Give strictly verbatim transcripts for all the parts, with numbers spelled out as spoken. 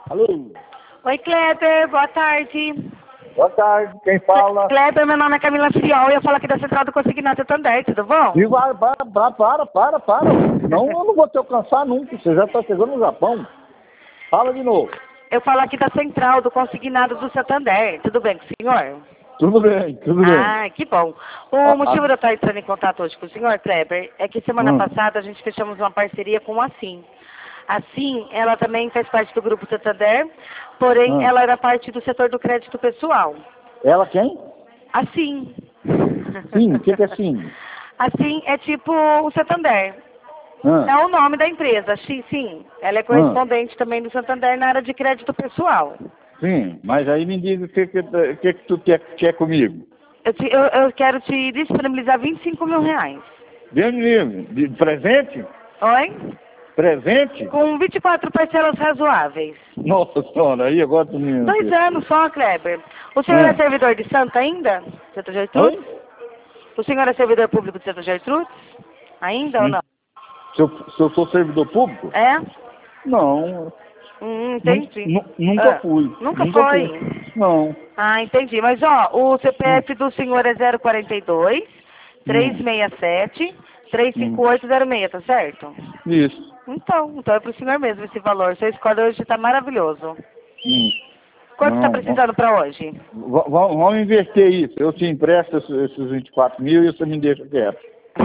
Alô? Oi, Kleber, boa tarde. Boa tarde, quem fala? Kleber, meu nome é Camila Friol, eu falo aqui da Central do Consignado Santander, tudo bom? E vai, para, para, para, para, para. Não, eu não vou te alcançar nunca, você já está chegando no Japão. Fala de novo. Eu falo aqui da Central do Consignado do Santander, tudo bem com o senhor? Tudo bem, tudo bem. Ah, que bom. O Ah, motivo ah. de eu estar entrando em contato hoje com o senhor, Kleber, é que semana Hum. passada a gente fechamos uma parceria com a Sim. A Sim, ela também faz parte do Grupo Santander, porém Hum. ela era parte do setor do crédito pessoal. Ela quem? A Sim. Sim, o que, que é sim? A Sim é tipo o Santander. Hum. É o nome da empresa, sim, sim. Ela é correspondente também do Santander na área de crédito pessoal. Sim, mas aí me diga o que, que, que, que tu quer, quer comigo. Eu, te- eu, eu quero te disponibilizar vinte e cinco mil reais. Deus me livre. De presente? Oi? Presente? Com vinte e quatro parcelas razoáveis. Nossa senhora, aí agora tu me... Dois anos só, Kleber. O senhor é, É. servidor de Santa ainda? Santa Gertrudes? Oi? O senhor é servidor público de Santa Gertrudes? Ainda ou Hum. não? Se eu, se eu sou servidor público? É? Não, Hum, nu- entendi. nu- nunca Ah, fui. nunca Nunca foi? fui. Não. Ah, entendi. Mas, ó, o C P Hum. F do senhor é zero quarenta e dois, Hum. trezentos e sessenta e sete, trezentos e Hum. cinquenta e oito zero seis, tá certo? Isso. Então, então é pro senhor mesmo esse valor. Seu score hoje tá maravilhoso. Hum. Quanto tá Não, va- precisando pra hoje? va- va- vamos inverter isso. Eu te empresto esses esses vinte e quatro mil e você me deixa quieto.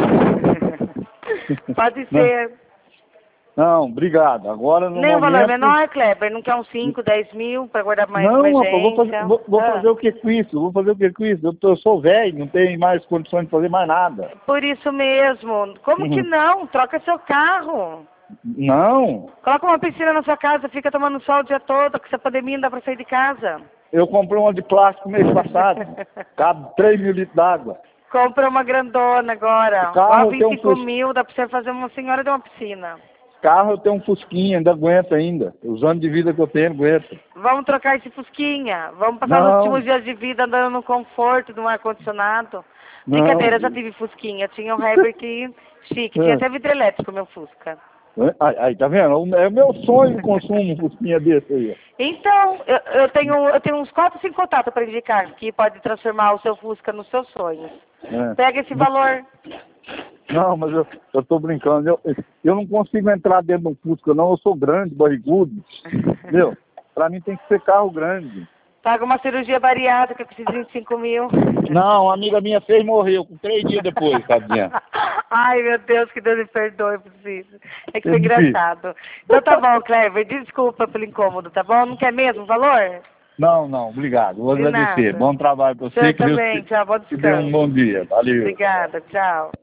Pode Não, ser. não, obrigado. Agora no Nem um valor momento. menor, Kleber? Não quer uns cinco, dez mil pra guardar mais Não, rapaz, vou fazer, emergência? vou, vou Ah, fazer o que com isso? Vou fazer o que com isso? Eu, tô- eu sou velho, não tenho mais condições de fazer mais nada. por isso mesmo. Como que Uhum. não? Troca seu carro. Não, Coloca uma piscina na sua casa, fica tomando sol o dia todo, que essa pandemia não dá pra sair de casa. eu comprei uma de plástico mês passado. Cabe três mil litros d'água. Compra uma grandona agora. O carro Ó, eu tenho vinte e um cinco fus- mil, dá pra você fazer uma senhora de uma piscina. Carro eu tenho um fusquinha, ainda aguenta ainda. Os anos de vida que eu tenho, aguenta. Vamos trocar esse fusquinha. Vamos passar os Não, últimos dias de vida andando no conforto do ar-condicionado. Brincadeira, já não. tive fusquinha. Tinha um Herbert chique, tinha até vidro elétrico meu Fusca. Aí, aí, tá vendo? É o meu sonho de consumo um fusquinha desse aí. Então, eu, eu tenho, eu tenho uns quatro, cinco contatos para indicar que pode transformar o seu Fusca nos seus sonhos. É. Pega esse valor. Não, mas eu, eu tô brincando. Eu, eu não consigo entrar dentro de um Fusca, não. Eu sou grande, barrigudo. Entendeu? Pra mim tem que ser carro grande. Paga uma cirurgia bariátrica, que precisa de vinte e cinco mil. Não, uma amiga minha fez e morreu com três dias depois, tadinha. Ai, meu Deus, que Deus me perdoe por isso. É que É foi difícil. engraçado. Então tá bom, Clever, desculpa pelo incômodo, tá bom? Não quer mesmo o valor? Não, não, obrigado. Vou De agradecer. nada. Bom trabalho pra você. Você Que Deus também, te, tchau, bom te dê um descanso. bom dia. Valeu. Obrigada, tchau.